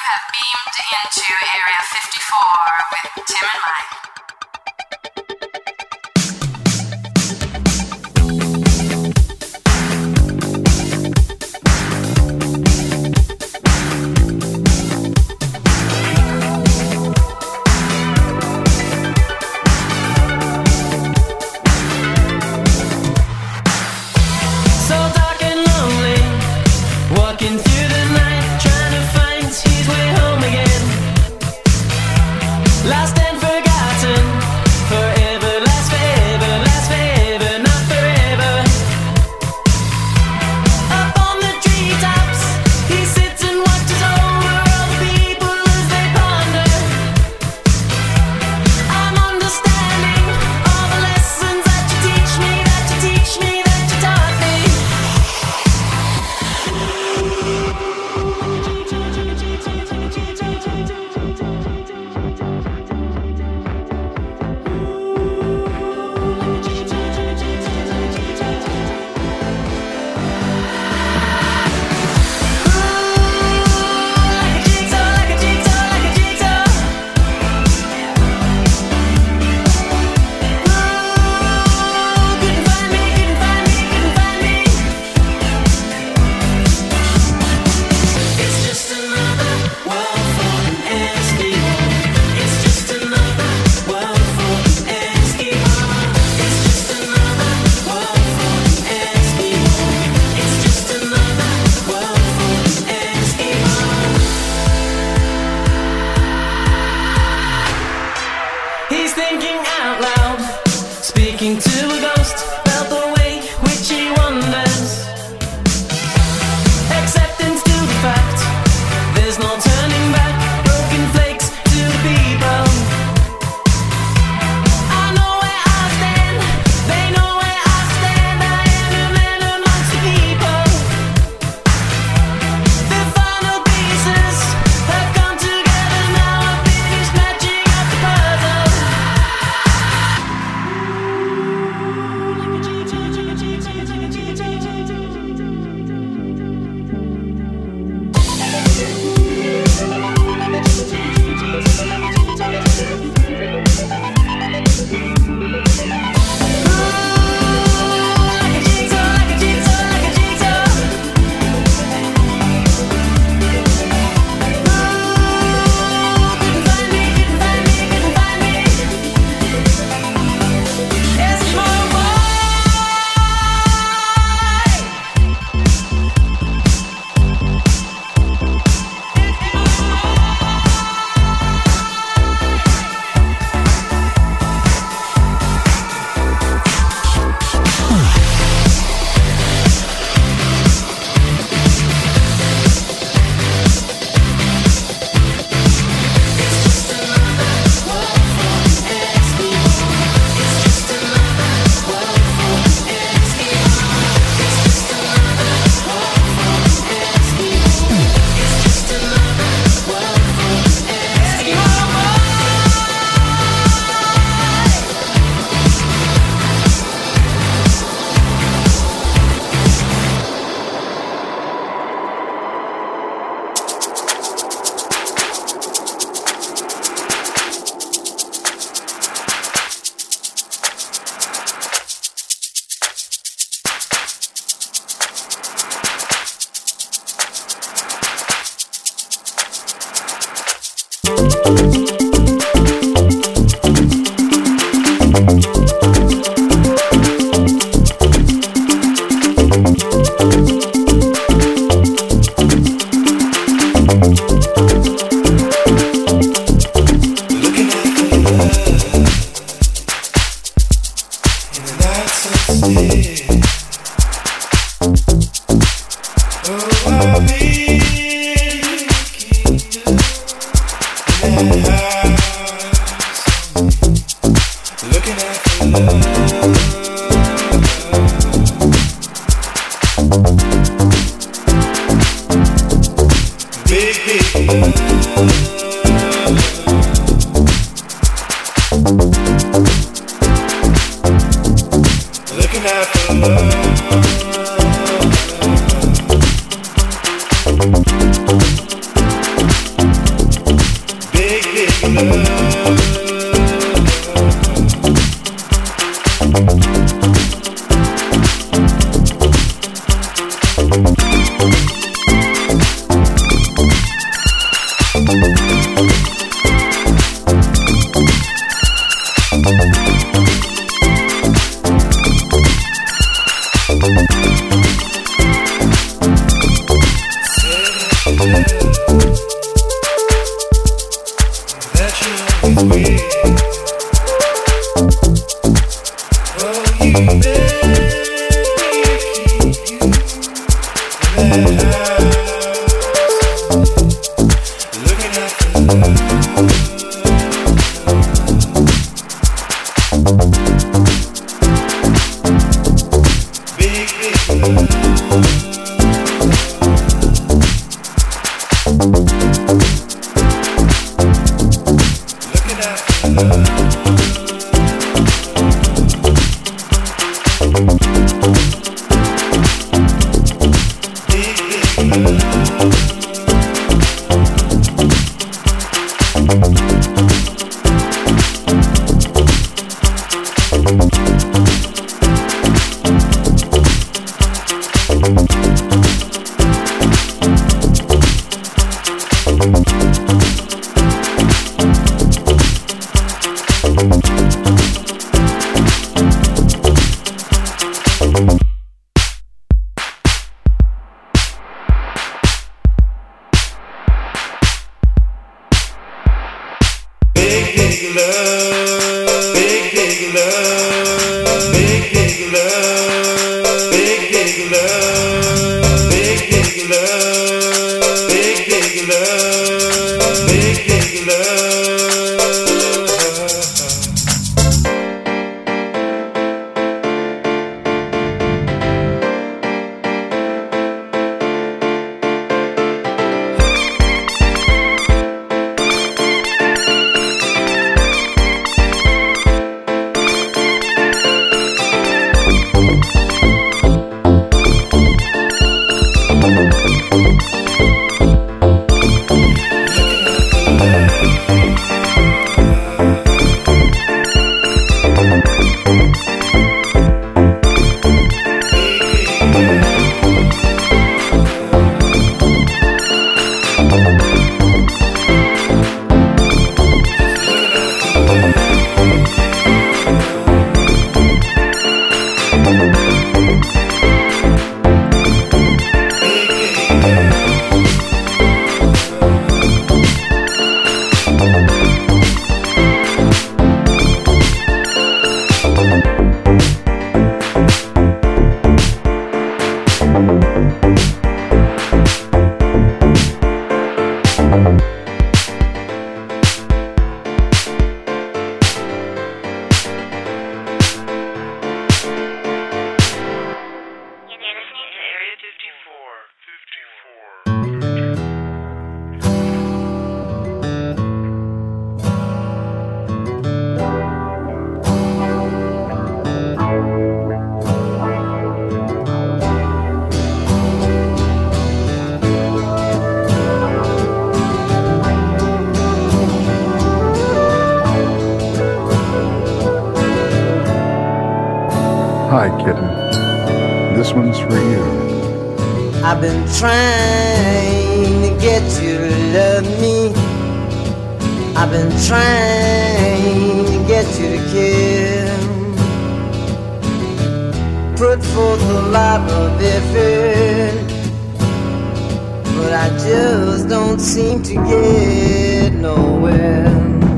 have beamed into Area 54 with Tim and Mike. Last and forgotten, forever. Hi, kitten. This one's for you. I've been trying to get you to love me. I've been trying to get you to care. Put forth a lot of effort, but I just don't seem to get nowhere.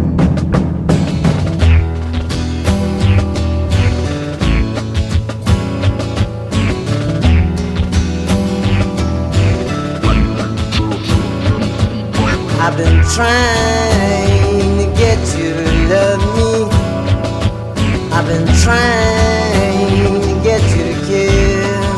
I've been trying to get you to love me. I've been trying to get you to care.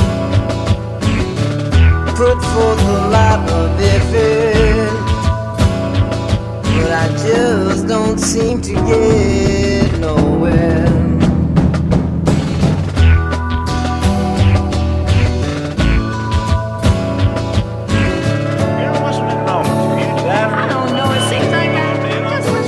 Put forth a lot of effort, but I just don't seem to get nowhere. You know what's been wrong with you, Dad? I don't know. It seems like I just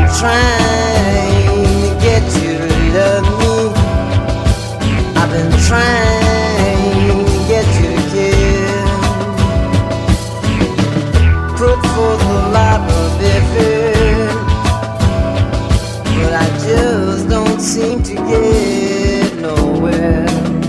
trying to get you to love me. I've been trying to get you to care. Put forth a lot of effort, but I just don't seem to get nowhere.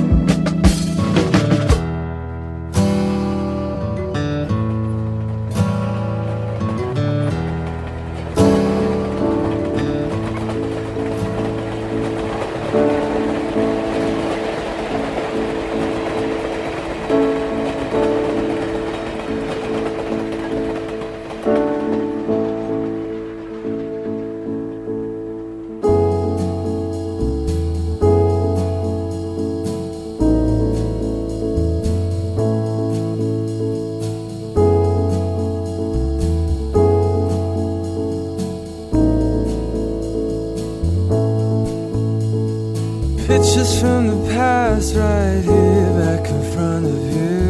Pictures from the past right here back in front of you.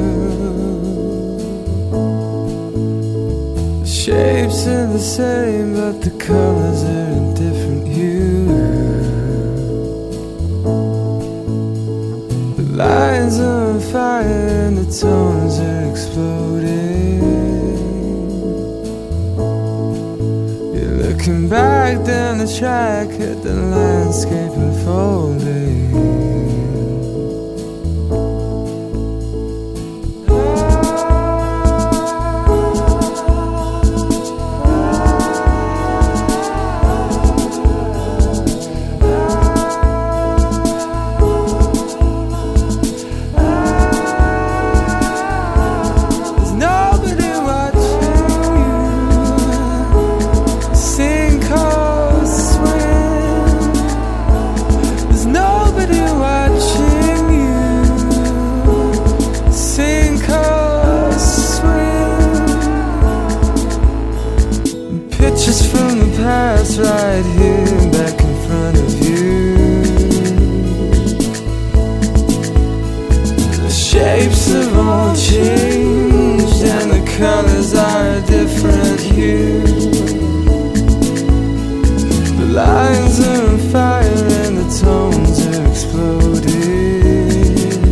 The shapes are the same, but the colors are in different hues. The lines are on fire and the tones are exploding. You're looking back down the track at the landscape unfolding. There's nobody watching you sink or swim. There's nobody watching you sink or swim. Pictures from the past right here back in front of you. The shapes have all changed and the colors are a different hue. The lines are on fire and the tones are exploding.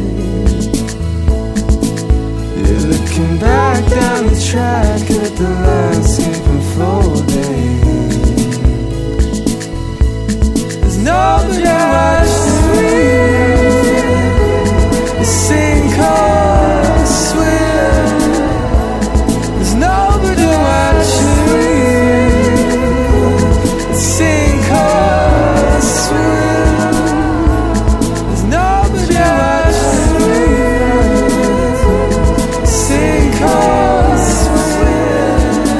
You're looking back down the track at the landscape unfolding. There's nobody watching you sink or swim. There's nobody watching you sink or swim. There's nobody watching you sink or swim.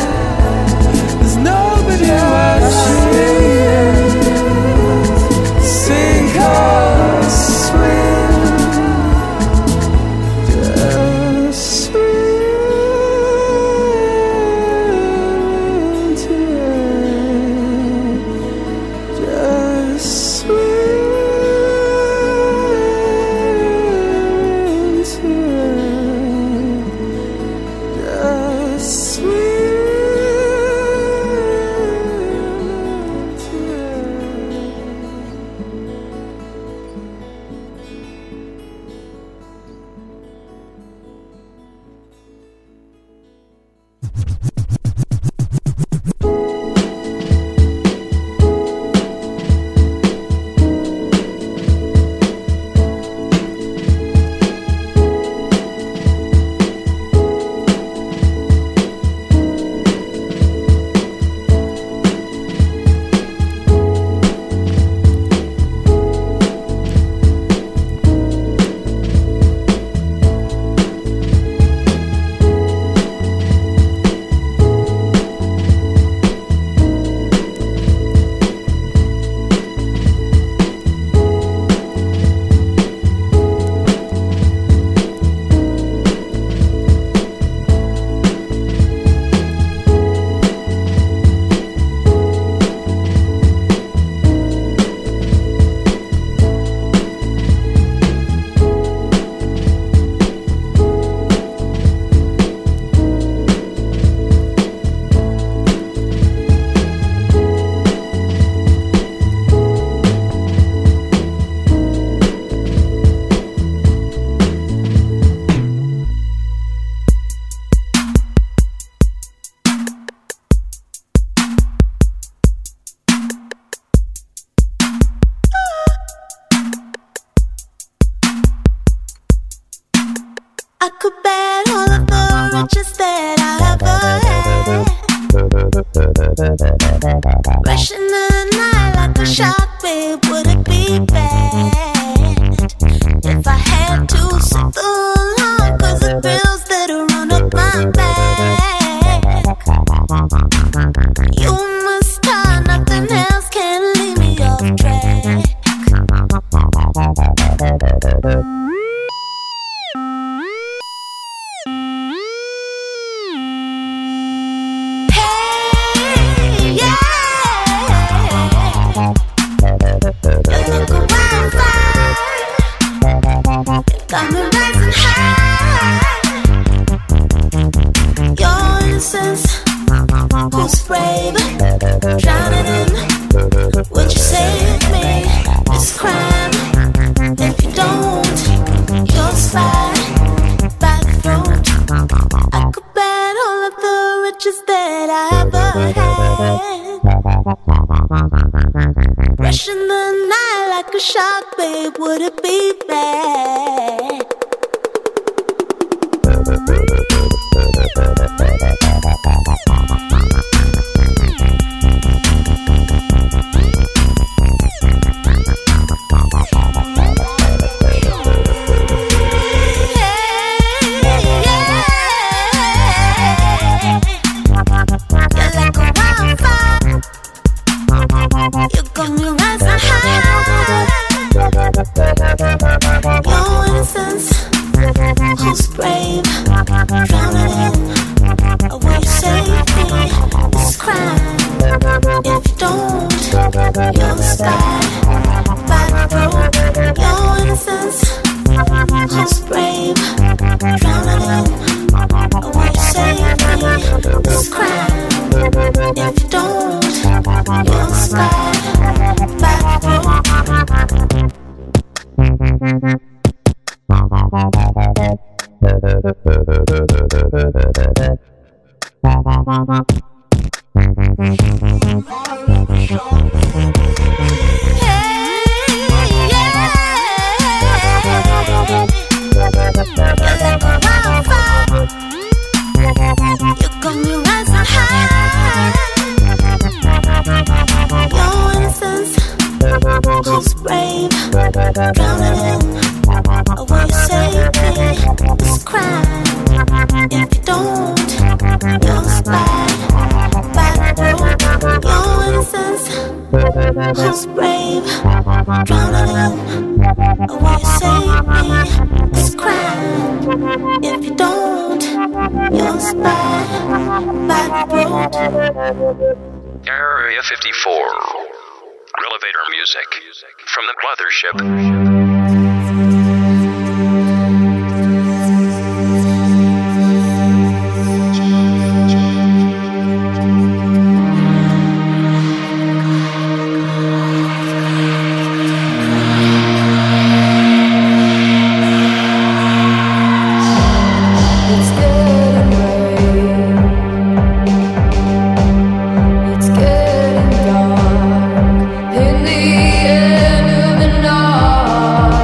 my back. You must turn, nothing else can leave me off track. Hey, yeah. You look a wildfire. Got me rising high. Your innocence, who's brave, drowning in. Would you save me this crime? If you don't, you'll slide by the throat. I could bet all of the riches that I ever had. Rushing the night like a shark, babe, would it be bad? You got me rising high. Your innocence, who's brave, drowning in. Will you save me this crime? If you don't, you'll slide by the throat. Your innocence, who's brave, drowning in. Will you save me this crime? If you don't, you'll slide by the throat. You got me rising high. Your innocence, who's brave, drowning in. Will you save me this crime? If you don't, you'll slide by the throat. Your innocence, who's brave, drowning in. Will you save me this crime? If you don't, you'll slide by the throat. Area 54. Elevator music from the mothership. Dark in the end of the night.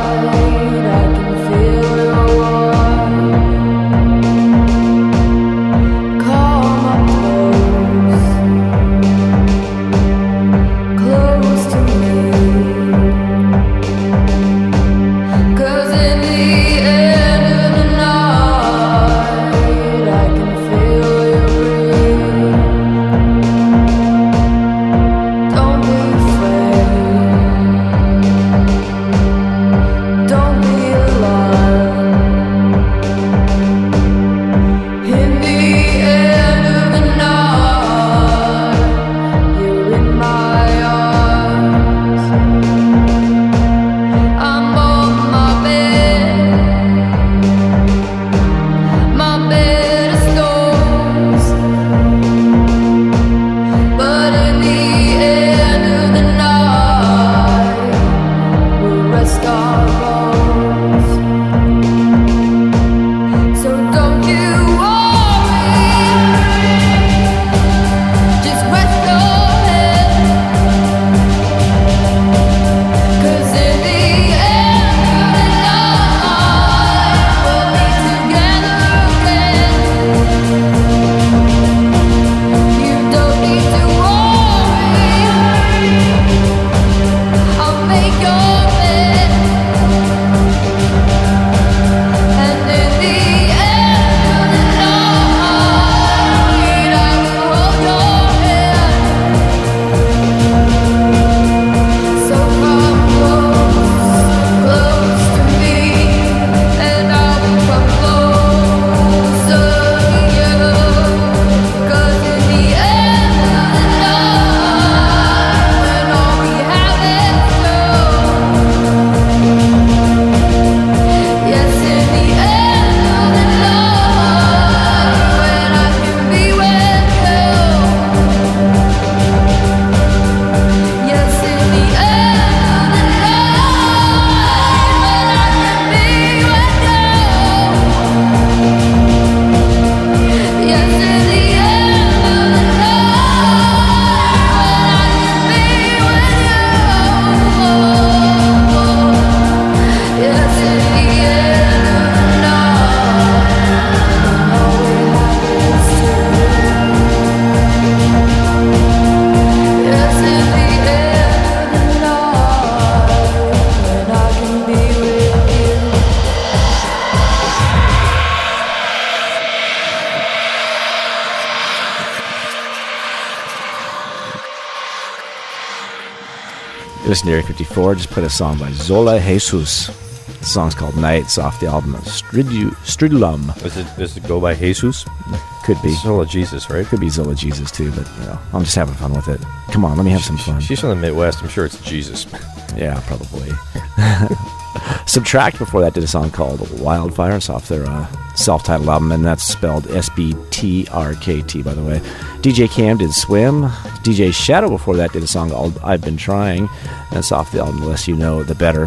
You listen to Area 54, just played a song by Zola Jesus. The song's called Nights off the album Stridulum. Does it go by Jesus? Could be. Zola Jesus, right? Could be Zola Jesus too, but I'm just having fun with it. Come on, let me have some fun. She's from the Midwest. I'm sure it's Jesus. Yeah, probably. Subtract before that did a song called Wildfire. It's off their self-titled album, and that's spelled SBTRKT, by the way. DJ Cam did Swim. DJ Shadow before that did a song called I've Been Trying. That's off the album The Less You Know, The Better.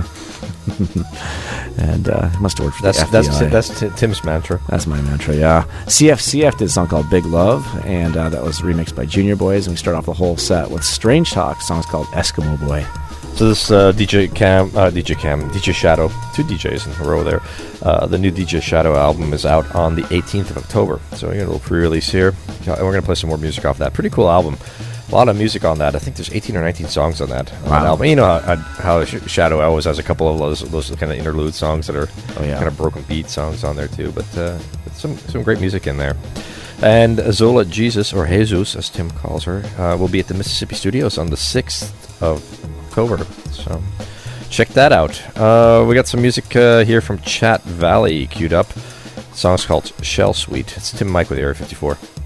And it must have worked for the FBI. That's Tim's mantra. That's my mantra, yeah. CF did a song called Big Love, and that was remixed by Junior Boys. And we start off the whole set with Strange Talk. The song's called Eskimo Boy. So this DJ Shadow, 2 DJs in a row there. The new DJ Shadow album is out on the 18th of October. So we got a little pre-release here. We're going to play some more music off that. Pretty cool album. A lot of music on that. I think there's 18 or 19 songs on that album. You know how Shadow always has a couple of those kind of interlude songs that are kind of broken beat songs on there too. But some great music in there. And Zola Jesus, or Jesus as Tim calls her, will be at the Mississippi Studios on the 6th of October. So check that out. We got some music here from Chat Valley queued up. The song's called Shell Suite. It's Tim Mike with Area 54.